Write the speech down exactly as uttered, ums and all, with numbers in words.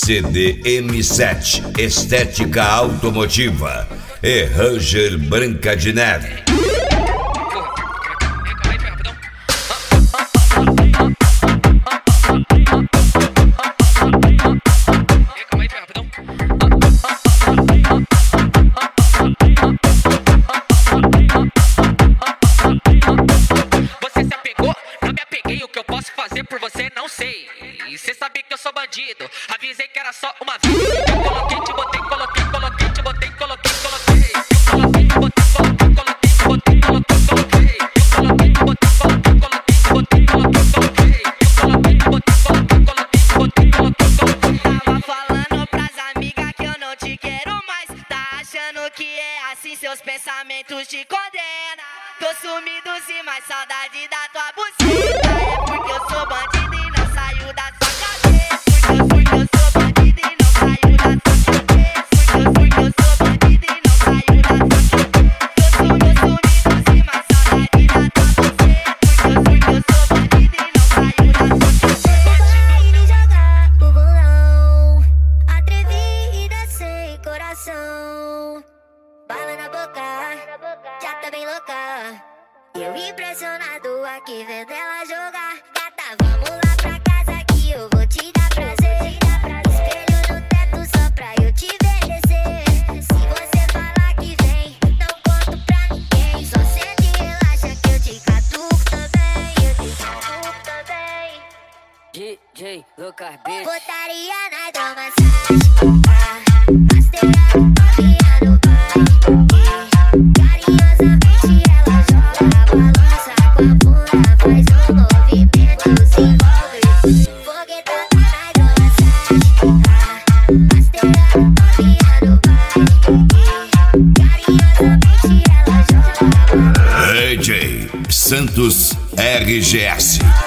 C D M sete Estética Automotiva e Ranger Branca de Neve. Você se apegou? Não me apeguei. O que eu posso fazer por você não sei. E cê sabe que eu sou bandido. Avisei que era só uma vez. Eu coloquei, te botei, coloquei, coloquei, te botei, coloquei, coloquei. Eu coloquei, te botei, coloquei, coloquei, te botei, coloquei, coloquei. Eu coloquei, te botei, coloquei, coloquei, te botei, coloquei, coloquei. Eu coloquei, te botei, coloquei, coloquei, te botei, coloquei, coloquei. Tava falando pras amigas que eu não te quero mais. Tá achando que é assim, seus pensamentos te condenam. Tô sumido sim, mas saudade da tua buceta. É porque eu sou bandido e não saio da sua cabeça. Porque eu, porque eu sou bandido e não saio da sua cabeça. Porque eu, porque eu sou bandido e não saio da sua cabeça. Tô sumido sim, mas saudade da tua buceta. Porque eu, porque eu sou bandido e não saio da sua cabeça. Indo jogar o bolão, atrevida sem coração. Bala na boca, já tá bem louca. Eu impressionado aqui vendo ela jogar. Gata, vamos lá pra casa que eu vou te dar prazer. Espelho no teto só pra eu te ver descer. Se você falar que vem, não conto pra ninguém. Só sente e relaxa que eu te catuco também. Eu te catuco também. D J Lucas Beats. Botaria na hidromassagem, rasteira novinha no baile. Carinhosamente ela joga, balança com a bunda, faz um movimento, se envolve. Foguetada na hidromassagem, rasteira novinha no baile. Carinhosamente ela joga, balança. D J Santos R G S.